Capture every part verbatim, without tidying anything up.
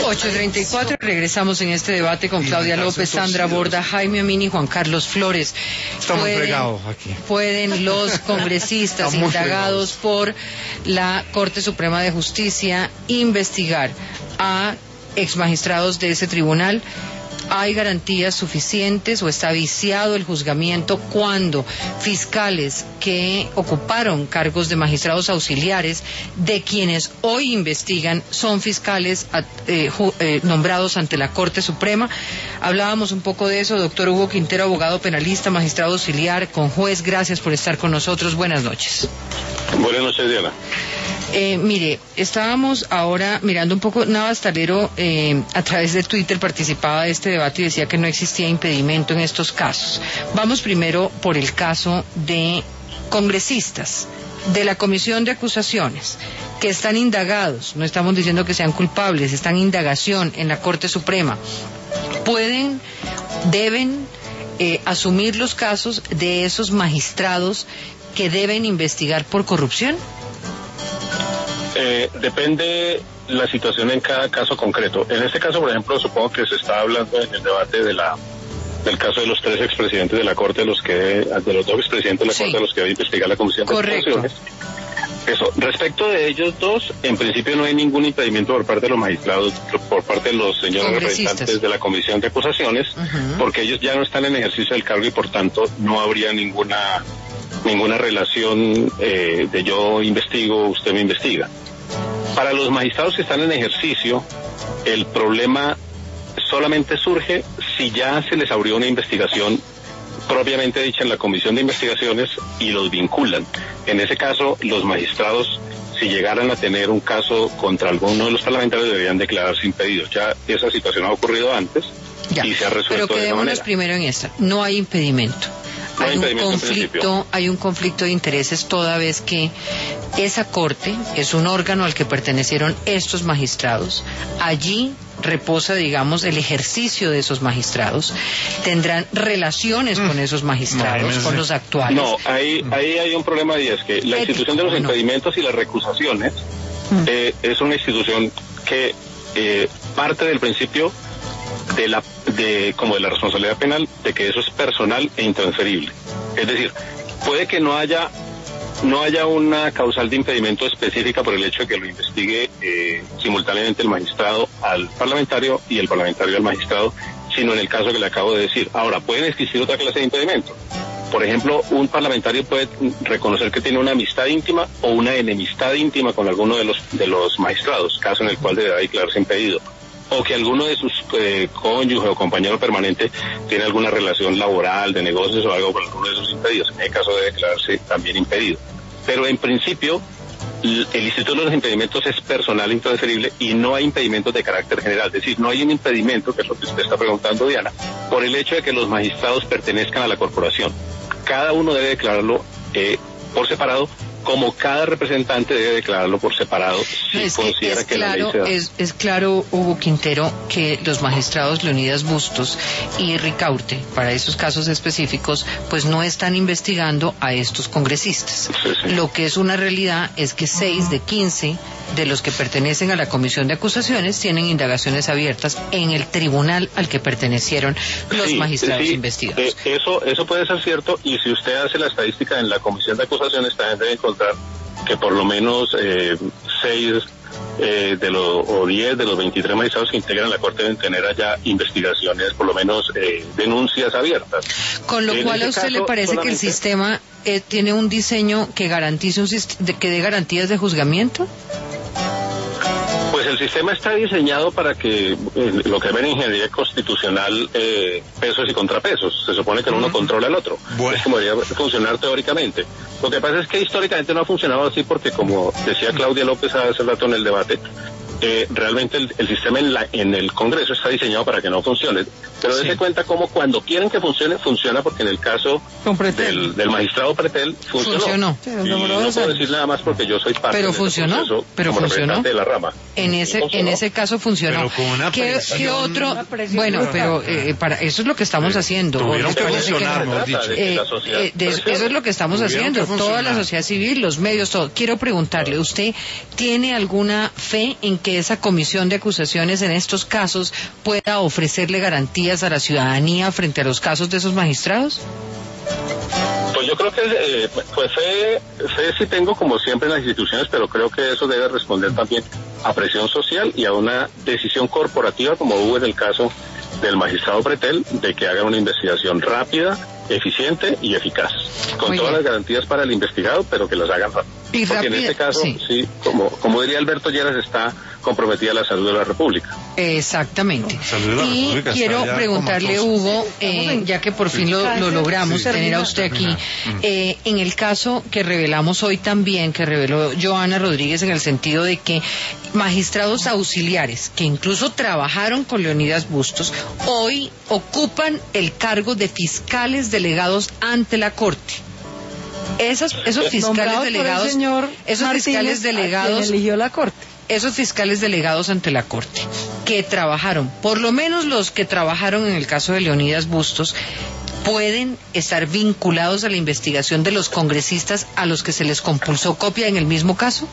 ocho treinta y cuatro, regresamos en este debate con Claudia López, Sandra Borda, Jaime Amini, Juan Carlos Flores. Estamos pueden, fregados aquí. Pueden los congresistas indagados por la Corte Suprema de Justicia investigar a exmagistrados de ese tribunal. ¿Hay garantías suficientes o está viciado el juzgamiento cuando fiscales que ocuparon cargos de magistrados auxiliares, de quienes hoy investigan, son fiscales eh, eh, nombrados ante la Corte Suprema? Hablábamos un poco de eso. Doctor Hugo Quintero, abogado penalista, magistrado auxiliar, conjuez, gracias por estar con nosotros. Buenas noches. Buenas noches, Diana. Eh, mire, estábamos ahora mirando un poco. Navas Talero eh, a través de Twitter participaba de este debate y decía que no existía impedimento en estos casos. Vamos primero por el caso de congresistas de la Comisión de Acusaciones que están indagados, no estamos diciendo que sean culpables, están en indagación en la Corte Suprema. ¿Pueden, deben eh, asumir los casos de esos magistrados que deben investigar por corrupción? Eh, depende la situación en cada caso concreto. En este caso, por ejemplo, supongo que se está hablando en el debate de la del caso de los tres expresidentes de la Corte, de los que de los dos expresidentes de la sí. Corte, de los que debe investigar la Comisión de Acusaciones. Eso. Respecto de ellos dos, en principio no hay ningún impedimento por parte de los magistrados, por parte de los señores representantes de la Comisión de Acusaciones, uh-huh. porque ellos ya no están en ejercicio del cargo y por tanto no habría ninguna ninguna relación eh, de yo investigo, usted me investiga. Para los magistrados que están en ejercicio, el problema solamente surge si ya se les abrió una investigación propiamente dicha en la Comisión de Investigaciones y los vinculan. En ese caso, los magistrados, si llegaran a tener un caso contra alguno de los parlamentarios, deberían declararse impedidos. Ya esa situación ha ocurrido antes ya, y se ha resuelto pero de esa manera. Pero quedémonos primero en esta. No hay impedimento. No hay, hay un conflicto, hay un conflicto de intereses toda vez que esa corte es un órgano al que pertenecieron estos magistrados. Allí reposa, digamos, el ejercicio de esos magistrados. Tendrán relaciones mm. con esos magistrados, no, con los actuales. No, ahí, ahí hay un problema y es que la Ético, institución de los impedimentos no. y las recusaciones mm. eh, es una institución que eh, parte del principio de la de como de la responsabilidad penal, de que eso es personal e intransferible. Es decir, puede que no haya no haya una causal de impedimento específica por el hecho de que lo investigue eh, simultáneamente el magistrado al parlamentario y el parlamentario al magistrado, sino en el caso que le acabo de decir. Ahora, pueden existir otra clase de impedimento. Por ejemplo, un parlamentario puede reconocer que tiene una amistad íntima o una enemistad íntima con alguno de los de los magistrados, caso en el cual deberá declararse impedido. O que alguno de sus eh, cónyuge o compañero permanente tiene alguna relación laboral, de negocios o algo con alguno de sus impedidos. En el caso debe declararse también impedido. Pero en principio, el Instituto de los Impedimentos es personal e intransferible y no hay impedimentos de carácter general. Es decir, no hay un impedimento, que es lo que usted está preguntando, Diana, por el hecho de que los magistrados pertenezcan a la corporación. Cada uno debe declararlo eh, por separado, como cada representante debe declararlo por separado si es considera que, es que claro, la ley se da. Es, es claro, Hugo Quintero, que los magistrados Leonidas Bustos y Ricaurte, para esos casos específicos, pues no están investigando a estos congresistas. Sí, sí. Lo que es una realidad es que seis de quince de los que pertenecen a la Comisión de Acusaciones tienen indagaciones abiertas en el tribunal al que pertenecieron los sí, magistrados sí, investigados. Eh, eso, eso puede ser cierto, y si usted hace la estadística en la Comisión de Acusaciones, también debe encontrar que por lo menos eh, seis eh, de los o diez de los veintitrés magistrados que integran la Corte deben tener allá investigaciones, por lo menos eh, denuncias abiertas. Con lo en cual, ¿a usted caso, le parece solamente... que el sistema eh, tiene un diseño que garantice un sist- de, que dé garantías de juzgamiento? Pues el sistema está diseñado para que eh, lo que ven en ingeniería constitucional, eh, pesos y contrapesos. Se supone que uno uh-huh. controla al otro. Bueno. Es como debería funcionar teóricamente. Lo que pasa es que históricamente no ha funcionado así porque, como decía Claudia López hace rato en el debate, eh, realmente el, el sistema en, la, en el Congreso está diseñado para que no funcione. Pero sí. Dense cuenta cómo cuando quieren que funcione, funciona, porque en el caso del, del magistrado Pretel funcionó. Funcionó. Sí, y no puedo decir nada más porque yo soy parte pero de funcionó, ese proceso pero como funcionó. representante de la rama. En ese, en ese caso funcionó. ¿Qué, ¿Qué otro? Bueno, pero eh, para eso es lo que estamos sí. haciendo. Tuvieron que funcionar, no? dicho. Eh, eh, de, eso es lo que estamos haciendo. Toda la sociedad civil, los medios, todo. Quiero preguntarle, ¿usted tiene alguna fe en que que esa comisión de acusaciones en estos casos pueda ofrecerle garantías a la ciudadanía frente a los casos de esos magistrados? Pues yo creo que, eh, pues fe, fe sí tengo como siempre en las instituciones, pero creo que eso debe responder también a presión social y a una decisión corporativa, como hubo en el caso del magistrado Pretel, de que haga una investigación rápida, eficiente y eficaz, con Muy todas bien. las garantías para el investigado, pero que las hagan rápido. Y Porque rápida, en este caso, sí, sí como, como diría Alberto Lleras, está comprometida la salud de la República. Exactamente. La y República quiero preguntarle, Hugo, eh, ya que por fin lo, lo logramos tener a usted aquí, eh, en el caso que revelamos hoy también, que reveló Joana Rodríguez, en el sentido de que magistrados auxiliares, que incluso trabajaron con Leonidas Bustos, hoy ocupan el cargo de fiscales delegados ante la Corte. Esos, esos fiscales delegados, esos Martínez, fiscales delegados, eligió la Corte. Esos fiscales delegados ante la Corte, que trabajaron, por lo menos los que trabajaron en el caso de Leonidas Bustos, pueden estar vinculados a la investigación de los congresistas a los que se les compulsó copia en el mismo caso.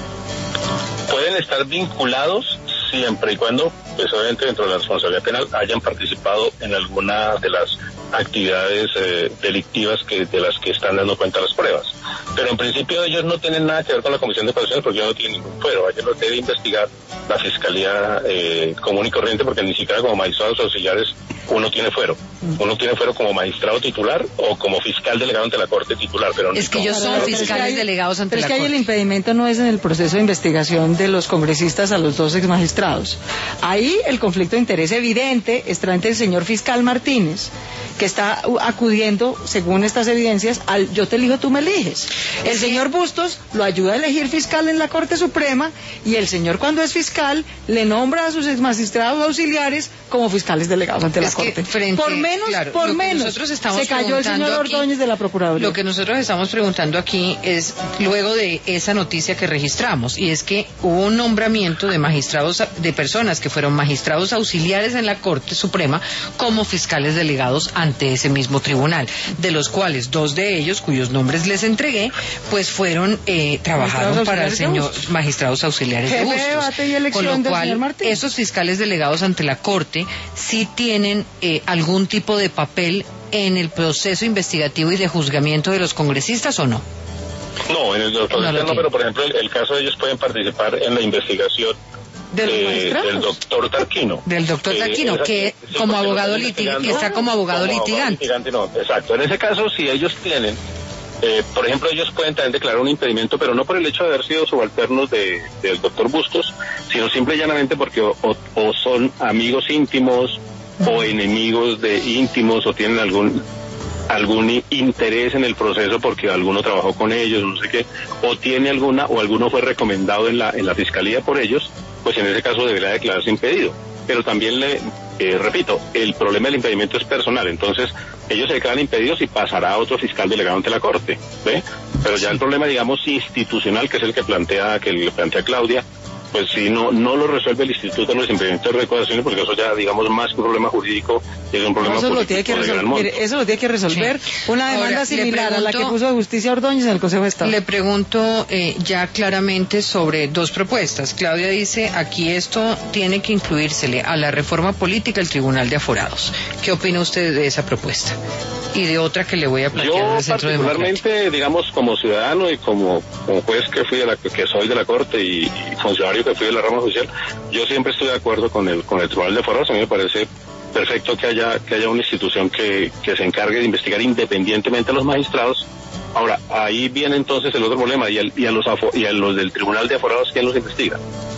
Pueden estar vinculados siempre y cuando, pues obviamente dentro de la responsabilidad penal, hayan participado en alguna de las actividades eh, delictivas que de las que están dando cuenta las pruebas. Pero en principio ellos no tienen nada que ver con la Comisión de Acusaciones porque ellos no tienen ningún fuero. Ellos lo debe investigar la Fiscalía eh, común y corriente, porque ni siquiera como magistrados auxiliares uno tiene fuero. Uno tiene fuero como magistrado titular o como fiscal delegado ante la Corte titular. Pero es que ellos son fiscales hay, delegados ante la Corte. Pero es que ahí el impedimento no es en el proceso de investigación de los congresistas a los dos exmagistrados. Ahí el conflicto de interés evidente está entre el señor fiscal Martínez, que está acudiendo, según estas evidencias, al yo te elijo, tú me eliges. El señor Bustos lo ayuda a elegir fiscal en la Corte Suprema, y el señor, cuando es fiscal, le nombra a sus exmagistrados auxiliares como fiscales delegados ante la es Corte. Frente, por menos, claro, por menos, se cayó el señor Ordóñez de la Procuraduría. Lo que nosotros estamos preguntando aquí es, luego de esa noticia que registramos, y es que hubo un nombramiento de magistrados, de personas que fueron magistrados auxiliares en la Corte Suprema como fiscales delegados ante ese mismo tribunal, de los cuales dos de ellos, cuyos nombres les entregué, pues fueron, eh, trabajaron para el señor magistrados auxiliares de Bustos. Con lo cual, esos fiscales delegados ante la Corte sí tienen eh, algún tipo de papel en el proceso investigativo y de juzgamiento de los congresistas, ¿o no? No, en el proceso no, no, pero por ejemplo el, el caso de ellos pueden participar en la investigación ¿De eh, del doctor Tarquino. Del doctor Tarquino, que, que sí, como abogado litigante, está como abogado como litigante. Abogado litigante no, exacto. En ese caso, si ellos tienen, eh, por ejemplo, ellos pueden también declarar un impedimento, pero no por el hecho de haber sido subalternos de, del doctor Bustos, sino simple y llanamente porque o, o, o son amigos íntimos o enemigos de íntimos o tienen algún algún interés en el proceso porque alguno trabajó con ellos, no sé qué, o tiene alguna, o alguno fue recomendado en la en la fiscalía por ellos, pues en ese caso debería declararse impedido. Pero también le, eh, repito, el problema del impedimento es personal, entonces ellos se declaran impedidos y pasará a otro fiscal delegado ante la Corte, ¿ve? Pero ya el problema, digamos, institucional, que es el que plantea, que le plantea Claudia, pues si no no lo resuelve el Instituto de los Impedimentos de Recaudaciones, porque eso ya, digamos, más que un problema jurídico, es un problema eso político lo tiene que resolver, Eso lo tiene que resolver sí. una demanda Ahora, similar pregunto, a la que puso Justicia Ordóñez en el Consejo de Estado. Le pregunto eh, ya claramente sobre dos propuestas. Claudia dice, aquí esto tiene que incluírsele a la reforma política el Tribunal de Aforados. ¿Qué opina usted de esa propuesta? Y de otra que le voy a plantear Yo, del Centro particularmente, Democrático. digamos, como ciudadano y como, como juez que fui de la, que soy de la Corte y, y funcionario que fui de la rama judicial, yo siempre estoy de acuerdo con el con el Tribunal de Aforados. A mí me parece perfecto que haya que haya una institución que, que se encargue de investigar independientemente a los magistrados. Ahora, ahí viene entonces el otro problema, y, el, y, a, los afo, y a los del Tribunal de Aforados, ¿quién los investiga?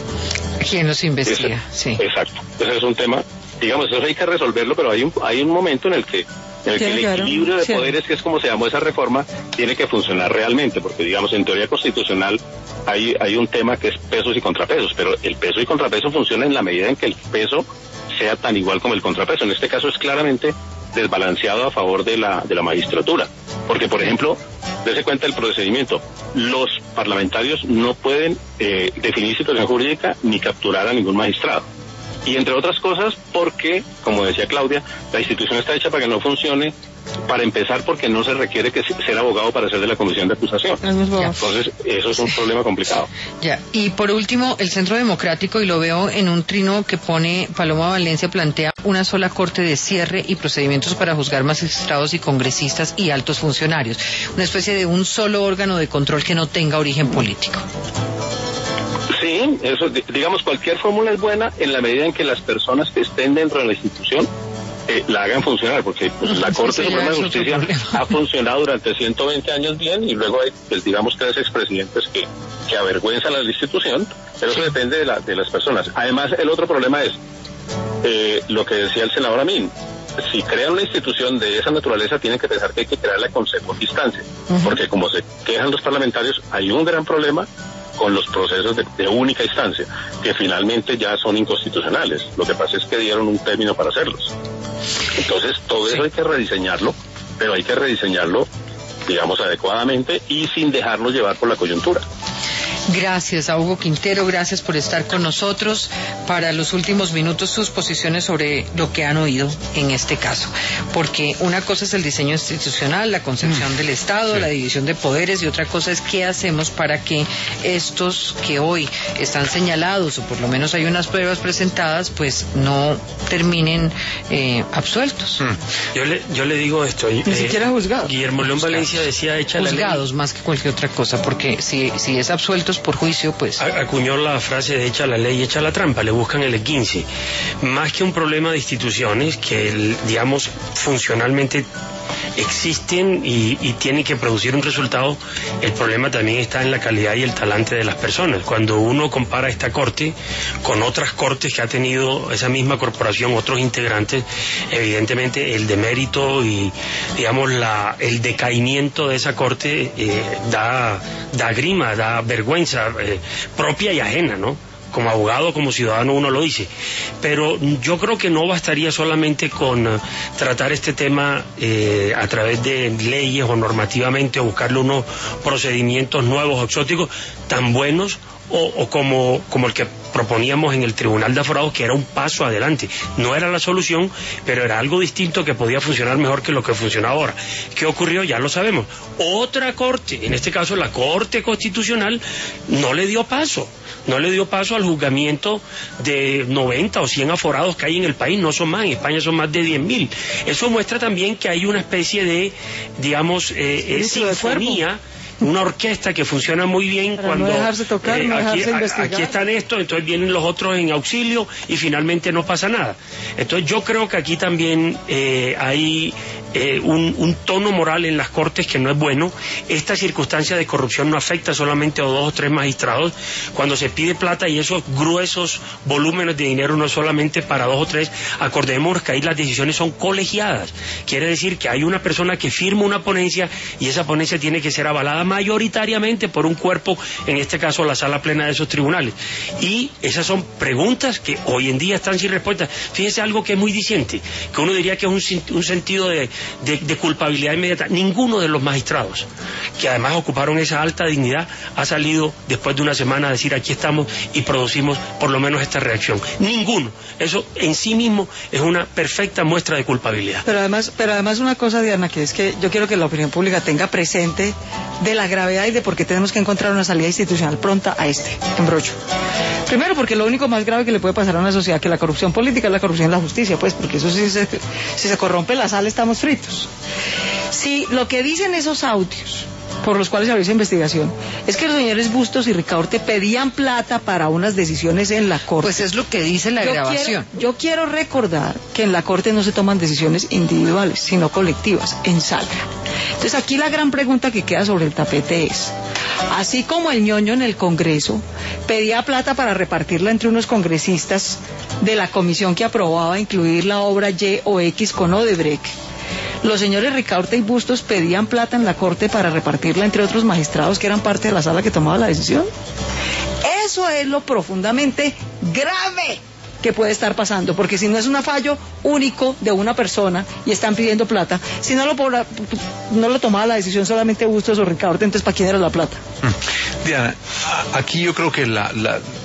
¿Quién los investiga? Ese, sí. Exacto. Ese es un tema, digamos, eso hay que resolverlo, pero hay un, hay un momento en el que en el, que el equilibrio de poderes, que es como se llamó esa reforma, tiene que funcionar realmente, porque digamos en teoría constitucional hay hay un tema que es pesos y contrapesos, pero el peso y contrapeso funciona en la medida en que el peso sea tan igual como el contrapeso. En este caso es claramente desbalanceado a favor de la de la magistratura, porque por ejemplo, dése cuenta del procedimiento, los parlamentarios no pueden eh, definir situación jurídica ni capturar a ningún magistrado. Y entre otras cosas porque, como decía Claudia, la institución está hecha para que no funcione para empezar, porque no se requiere que ser abogado para ser de la comisión de acusación. Entonces, eso es un problema complicado. Ya. Y por último, el Centro Democrático, y lo veo en un trino que pone Paloma Valencia, plantea una sola corte de cierre y procedimientos para juzgar magistrados y congresistas y altos funcionarios. Una especie de un solo órgano de control que no tenga origen político. Sí, eso, digamos, cualquier fórmula es buena en la medida en que las personas que estén dentro de la institución Eh, la hagan funcionar, porque pues, la Corte sí, Suprema de Justicia ha funcionado durante ciento veinte años bien, y luego hay, pues, digamos, tres expresidentes que, que avergüenzan a la institución, pero eso depende de, la, de las personas. Además, el otro problema es eh, lo que decía el senador Amin. Si crean una institución de esa naturaleza, tienen que pensar que hay que crearla con segunda instancia, uh-huh. porque como se quejan los parlamentarios, hay un gran problema con los procesos de, de única instancia, que finalmente ya son inconstitucionales. Lo que pasa es que dieron un término para hacerlos. Entonces, todo eso sí. hay que rediseñarlo, pero hay que rediseñarlo, digamos, adecuadamente y sin dejarnos llevar por la coyuntura. Gracias a Hugo Quintero, gracias por estar con nosotros. Para los últimos minutos, sus posiciones sobre lo que han oído en este caso, porque una cosa es el diseño institucional, la concepción mm. del Estado, sí. la división de poderes, y otra cosa es qué hacemos para que estos que hoy están señalados, o por lo menos hay unas pruebas presentadas, pues no terminen eh, absueltos. Mm. Yo le yo le digo esto. Ni eh, siquiera juzgados. Guillermo León Valencia decía, echa la ley. Juzgados más que cualquier otra cosa, porque si, si es absueltos por juicio, pues... Acuñó la frase de echa la ley, echa la trampa, le buscan el esguince. Más que un problema de instituciones que, digamos, funcionalmente existen y, y tienen que producir un resultado, el problema también está en la calidad y el talante de las personas. Cuando uno compara esta corte con otras cortes que ha tenido esa misma corporación, otros integrantes, evidentemente el demérito y, digamos, la, el decaimiento de esa corte eh, da, da grima, da vergüenza eh, propia y ajena, ¿no? Como abogado, como ciudadano uno lo dice, pero yo creo que no bastaría solamente con uh, tratar este tema eh, a través de leyes o normativamente, o buscarle unos procedimientos nuevos o exóticos tan buenos o, o como, como el que proponíamos en el Tribunal de Aforados, que era un paso adelante. No era la solución, pero era algo distinto que podía funcionar mejor que lo que funciona ahora. ¿Qué ocurrió? Ya lo sabemos. Otra corte, en este caso la Corte Constitucional, no le dio paso. No le dio paso al juzgamiento de noventa o cien aforados que hay en el país, no son más, en España son más de diez mil. Eso muestra también que hay una especie de, digamos, eh, eh, sinfonía, una orquesta que funciona muy bien. Para cuando no dejarse tocar, eh, no aquí, dejarse investigar. Aquí están estos, entonces vienen los otros en auxilio y finalmente no pasa nada. Entonces yo creo que aquí también eh, hay eh, un, un tono moral en las cortes que no es bueno. Esta circunstancia de corrupción no afecta solamente a dos o tres magistrados. Cuando se pide plata y esos gruesos volúmenes de dinero no solamente para dos o tres, acordémonos que ahí las decisiones son colegiadas. Quiere decir que hay una persona que firma una ponencia y esa ponencia tiene que ser avalada mayoritariamente por un cuerpo, en este caso la sala plena de esos tribunales. Y esas son preguntas que hoy en día están sin respuesta. Fíjese algo que es muy diciente, que uno diría que es un, un sentido de, de, de culpabilidad inmediata. Ninguno de los magistrados, que además ocuparon esa alta dignidad, ha salido después de una semana a decir aquí estamos y producimos por lo menos esta reacción. Ninguno. Eso en sí mismo es una perfecta muestra de culpabilidad. Pero además, pero además una cosa, Diana, que es que yo quiero que la opinión pública tenga presente de la gravedad y de por qué tenemos que encontrar una salida institucional pronta a este embrollo. Primero, porque lo único más grave que le puede pasar a una sociedad que la corrupción política es la corrupción en la justicia, pues, porque eso sí se, si se corrompe la sal estamos fritos. Si lo que dicen esos audios por los cuales se abrió esa investigación es que los señores Bustos y Ricaurte pedían plata para unas decisiones en la Corte. Pues es lo que dice la yo grabación. Quiero, yo quiero recordar que en la Corte no se toman decisiones individuales, sino colectivas, en sala. Entonces aquí la gran pregunta que queda sobre el tapete es, así como el ñoño en el Congreso pedía plata para repartirla entre unos congresistas de la comisión que aprobaba incluir la obra Y o X con Odebrecht, los señores Ricaurte y Bustos pedían plata en la Corte para repartirla entre otros magistrados que eran parte de la sala que tomaba la decisión. Eso es lo profundamente grave que puede estar pasando, porque si no es un fallo único de una persona y están pidiendo plata, si no lo, no lo tomaba la decisión solamente Bustos o Ricaurte, entonces ¿para quién era la plata? Diana, aquí yo creo que la, la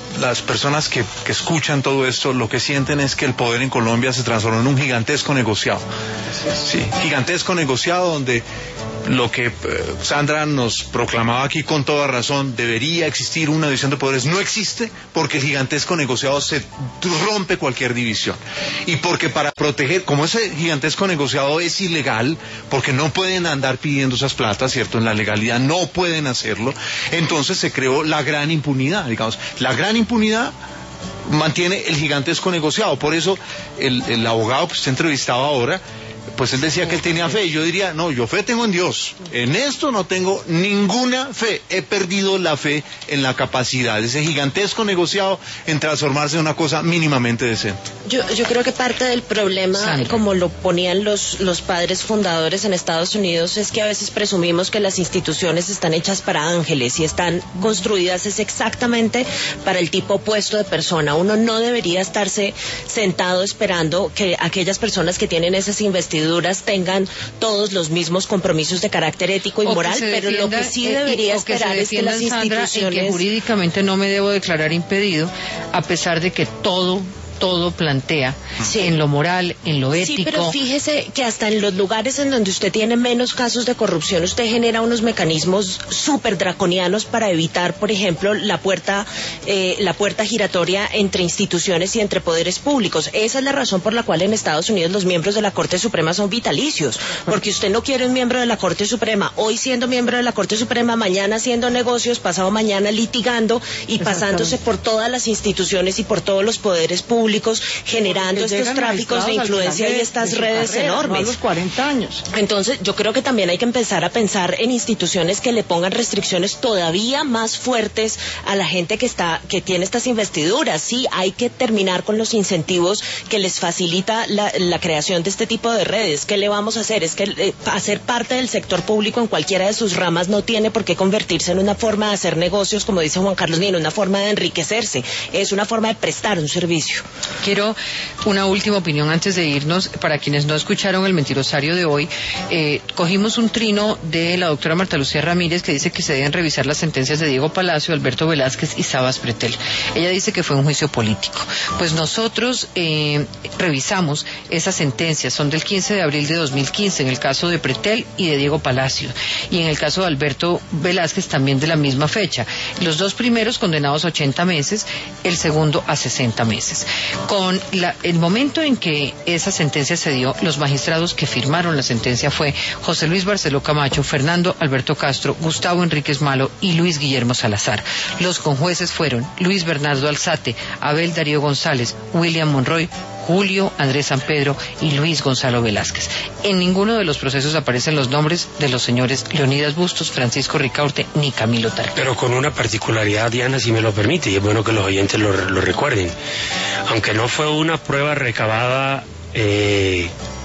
las personas que, que escuchan todo esto lo que sienten es que el poder en Colombia se transformó en un gigantesco negociado. Sí, gigantesco negociado donde lo que eh, Sandra nos proclamaba aquí con toda razón, debería existir una división de poderes, no existe porque el gigantesco negociado se rompe cualquier división. Y porque para proteger, como ese gigantesco negociado es ilegal, porque no pueden andar pidiendo esas platas, ¿cierto? En la legalidad no pueden hacerlo, entonces se creó la gran impunidad, digamos. La gran impunidad mantiene el gigantesco negociado. Por eso el, el abogado que usted entrevistaba ahora, pues él decía que él tenía fe, y yo diría, no, yo fe tengo en Dios, en esto no tengo ninguna fe, he perdido la fe en la capacidad de ese gigantesco negociado en transformarse en una cosa mínimamente decente. Yo, yo creo que parte del problema, Sandra, como lo ponían los, los padres fundadores en Estados Unidos, es que a veces presumimos que las instituciones están hechas para ángeles y están construidas es exactamente para el tipo opuesto de persona. Uno no debería estarse sentado esperando que aquellas personas que tienen esas investigaciones tengan todos los mismos compromisos de carácter ético y moral, pero lo que sí debería eh, esperar es que las instituciones... Sandra, en que jurídicamente no me debo declarar impedido, a pesar de que todo... todo plantea, sí, en lo moral, en lo ético. Sí, pero fíjese que hasta en los lugares en donde usted tiene menos casos de corrupción, usted genera unos mecanismos súper draconianos para evitar, por ejemplo, la puerta eh, la puerta giratoria entre instituciones y entre poderes públicos. Esa es la razón por la cual en Estados Unidos los miembros de la Corte Suprema son vitalicios, porque usted no quiere un miembro de la Corte Suprema, hoy siendo miembro de la Corte Suprema, mañana haciendo negocios, pasado mañana litigando y pasándose por todas las instituciones y por todos los poderes públicos, generando estos tráficos de influencia y estas redes carrera, enormes. No a los cuarenta años. Entonces, yo creo que también hay que empezar a pensar en instituciones que le pongan restricciones todavía más fuertes a la gente que está, que tiene estas investiduras. Sí, hay que terminar con los incentivos que les facilita la, la creación de este tipo de redes. ¿Qué le vamos a hacer? Es que eh, hacer parte del sector público en cualquiera de sus ramas no tiene por qué convertirse en una forma de hacer negocios, como dice Juan Carlos, ni en una forma de enriquecerse. Es una forma de prestar un servicio. Quiero una última opinión antes de irnos. Para quienes no escucharon el mentirosario de hoy, eh, cogimos un trino de la doctora Marta Lucía Ramírez, que dice que se deben revisar las sentencias de Diego Palacio, Alberto Velázquez y Sabas Pretel. Ella dice que fue un juicio político. Pues nosotros eh, revisamos esas sentencias, son del quince de abril de dos mil quince, en el caso de Pretel y de Diego Palacio, y en el caso de Alberto Velázquez también de la misma fecha. Los dos primeros condenados a ochenta meses, el segundo a sesenta meses. Con la, el momento en que esa sentencia se dio, los magistrados que firmaron la sentencia fue José Luis Barceló Camacho, Fernando Alberto Castro, Gustavo Enríquez Malo y Luis Guillermo Salazar. Los conjueces fueron Luis Bernardo Alzate, Abel Darío González, William Monroy, Julio Andrés San Pedro y Luis Gonzalo Velázquez. En ninguno de los procesos aparecen los nombres de los señores Leonidas Bustos, Francisco Ricaurte ni Camilo Tarquino. Pero con una particularidad, Diana, si me lo permite, y es bueno que los oyentes lo, lo recuerden. Aunque no fue una prueba recabada, eh,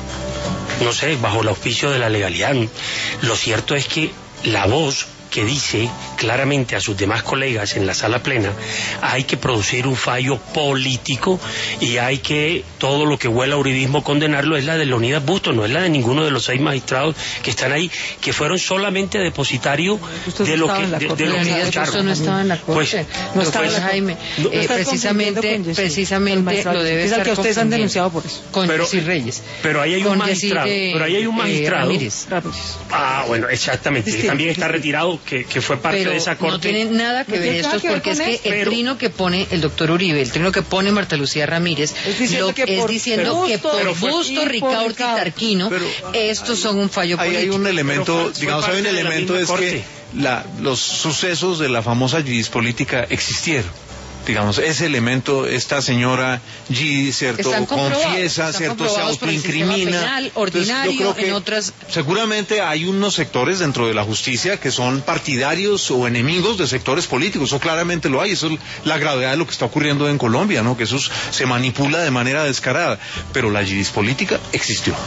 no sé, bajo el auspicio de la legalidad, lo cierto es que la voz que dice claramente a sus demás colegas en la sala plena, hay que producir un fallo político y hay que, todo lo que huela a uribismo, condenarlo, es la de Leonidas Bustos, no es la de ninguno de los seis magistrados que están ahí, que fueron solamente depositarios de lo que, de, de lo que escucharon. No estaba en la corte. Pues, no estaba pues, Jaime, no, eh, precisamente, precisamente lo debe estar que ustedes han denunciado por eso. Con pero, Jessy Reyes. Pero ahí hay un magistrado, de, pero ahí hay un magistrado. Eh, ah, bueno, exactamente, que también está retirado, que, que fue parte pero de esa corte. No tiene nada que no ver estos, que porque es que el pero... trino que pone el doctor Uribe, el trino que pone Marta Lucía Ramírez, es diciendo, lo, que, es por, diciendo que por Busto, Ricaurte y Tarquino, pero, estos son un fallo ahí político. Hay un elemento, fue, digamos, hay un elemento es corte. que la, los sucesos de la famosa judispolítica existieron. Digamos, ese elemento, esta señora G, ¿cierto? Confiesa, ¿cierto? Se autoincrimina. Penal, ordinario, yo creo que en otras... seguramente hay unos sectores dentro de la justicia que son partidarios o enemigos de sectores políticos, eso claramente lo hay, eso es la gravedad de lo que está ocurriendo en Colombia, ¿no? Que eso se manipula de manera descarada, pero la judispolítica existió.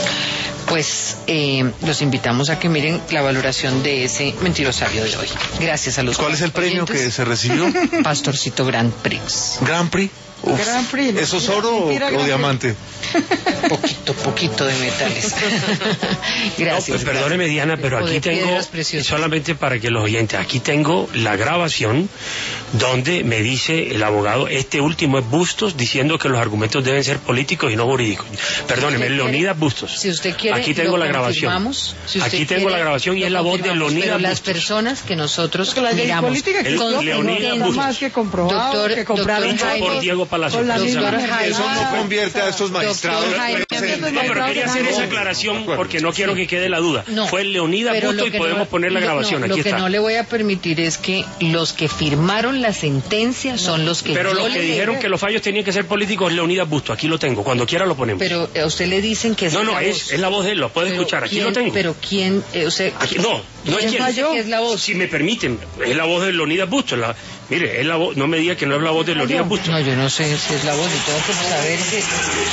Pues eh, los invitamos a que miren la valoración de ese mentirosario de hoy. Gracias a los ¿Cuál es el premio oyentes. que se recibió? Pastorcito Grand Prix. Grand Prix. Uf, Gran primo. ¿eso es oro o, o diamante? Poquito, poquito de metales. Gracias. No, pues, perdóneme, Diana, pero O aquí de tengo, piedras preciosas. solamente para que los oyentes, aquí tengo la grabación donde me dice el abogado, este último es Bustos, diciendo que los argumentos deben ser políticos y no jurídicos. Perdóneme, Si usted Leonidas quiere- Bustos. Si usted quiere, aquí tengo lo la grabación. confirmamos. Si usted aquí tengo quiere, la grabación y lo es la voz de confirmamos. Leonidas Pero las Bustos. personas que nosotros Porque la ley miramos política El- existió, Leonidas pero está Bustos. más que comprobado Doctor- que compraron doctor Dicho por Jaime- Diego Palacio. con la misma Doctor Jaime- Eso no convierte a estos magistrados. Doctor Jaime- en- No, pero quería hacer esa No, aclaración de acuerdo. porque no quiero que quede la duda. No, Fue Leonidas pero Bustos lo y que podemos no- poner la lo- grabación. no, aquí lo que está. no le voy a permitir es que los que firmaron la sentencia son los que Pero yo los le que dijeron dije. que los fallos tenían que ser políticos es Leonidas Bustos. Aquí lo tengo. Cuando quiera lo ponemos. Pero a usted le dicen que es no, no, la es, voz. es la voz de él. Lo puede Pero escuchar. Aquí ¿quién- lo tengo. Pero quién, eh, o sea, Aquí, no, no es ¿quién quien. falló? Es la voz. Si me permiten, es la voz de Leonidas Bustos. La, mire, es la voz, no me diga que no es la voz de Leonidas Bustos. No, yo no sé si es la voz, yo tengo que saber que...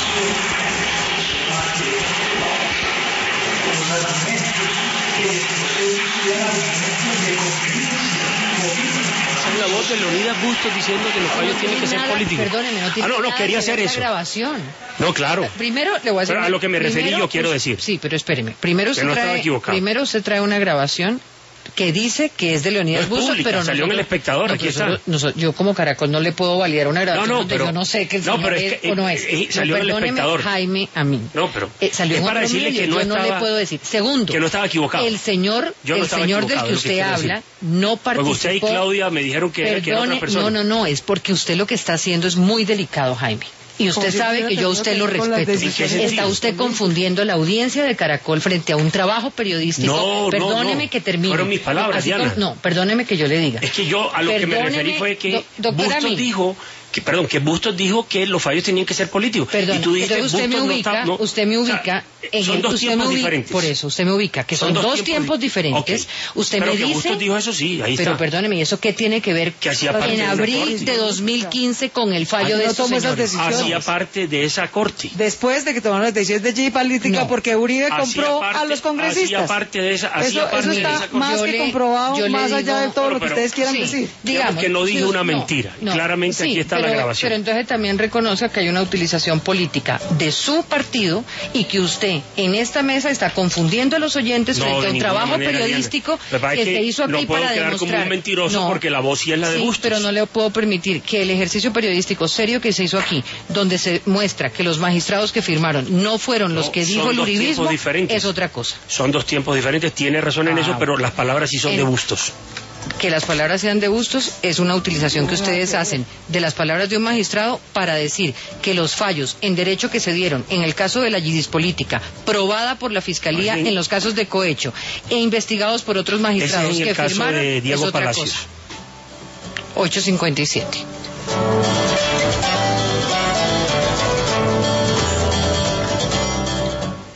Es la voz de Leonidas Bustos diciendo que los fallos tienen que ser Nada, políticos. Perdóneme, no tiene ah, no, no, nada quería que hacer ver la eso. grabación. No, claro. Primero le voy a decir... Pero a lo que me referí primero, yo quiero pues, decir. Sí, pero espéreme. Primero Que se no estaba trae, equivocado. primero se trae una grabación que dice que es de Leonidas No es Bustos, pública, pero salió en El Espectador, no, aquí pero está. nosotros- nosotros- yo como Caracol no le puedo validar una grabación No, no, donde pero- yo no sé que el no, señor pero es es que, o no eh, es. eh, salió en El Perdóneme, Espectador. Jaime, a mí. No, pero Eh, salió es en para otro decirle medio, que no yo no le estaba- puedo decir. Segundo, que no estaba equivocado. el señor, Yo no el estaba señor del equivocado, que es lo que usted quiero habla decir. no participó. Porque usted y Claudia me dijeron que, que era otra Perdone, persona. no, no, no, es porque usted lo que está haciendo es muy delicado, Jaime. Y usted Porque sabe usted que yo a ha usted lo tenido con las respeto. decisiones Está sentido? usted confundiendo la audiencia de Caracol frente a un trabajo periodístico. No, no, Perdóneme no. que termine. Fueron mis palabras, Así Diana. como- no, perdóneme que yo le diga. Es que yo a lo que me Perdóneme, referí fue que do- doctora Bustos Min. dijo que, perdón, que Bustos dijo que los fallos tenían que ser políticos. Perdón, y tú dijiste, entonces usted me Bustos no ubica, está- no- usted me o sea, ubica en son el, dos usted tiempos me ubica, diferentes. por eso usted me ubica que son, dos tiempos di- diferentes. Ok. Usted Pero me que dice, Bustos dijo eso, sí, ahí pero está. perdóneme, ¿y eso qué tiene que ver Que hacía parte en de esa abril corte. de dos mil quince con el fallo Ahí de no estos tomó esas señores? decisiones. Hacía parte de esa corte. Después de que tomaron las decisiones de geopolítica, No. porque Uribe Hacía compró parte- a los congresistas. Hacía parte de esa, hacía Eso, parte eso de está esa corte. más Yo que le- comprobado, yo le más allá digo- de todo Pero- lo que pero- ustedes quieran Sí, decir. Digamos que no dije sí, una no, mentira. no. Claramente Sí, aquí está pero, la grabación. Pero entonces también reconoce que hay una utilización política de su partido y que usted en esta mesa está confundiendo a los oyentes No, frente de a un ninguna trabajo manera, periodístico Diana. Lo que pasa que es se que hizo aquí no puedo para quedar como demostrar. un mentiroso No. porque la voz sí es la de Sí, Bustos. pero no le puedo permitir que el ejercicio periodístico serio que se hizo aquí, donde se muestra que los magistrados que firmaron no fueron los No, que son dijo el dos tiempos uribismo, diferentes. es otra cosa. Son dos tiempos diferentes, tiene razón en Ah, eso, pero las palabras sí son en- de Bustos. Que las palabras sean de Bustos es una utilización que ustedes hacen de las palabras de un magistrado para decir que los fallos en derecho que se dieron en el caso de la política, probada por la Fiscalía Ay, en los casos de cohecho e investigados por otros magistrados Ese es en que el caso firmaron, de Diego es otra Palacios. cosa. ocho cincuenta y siete.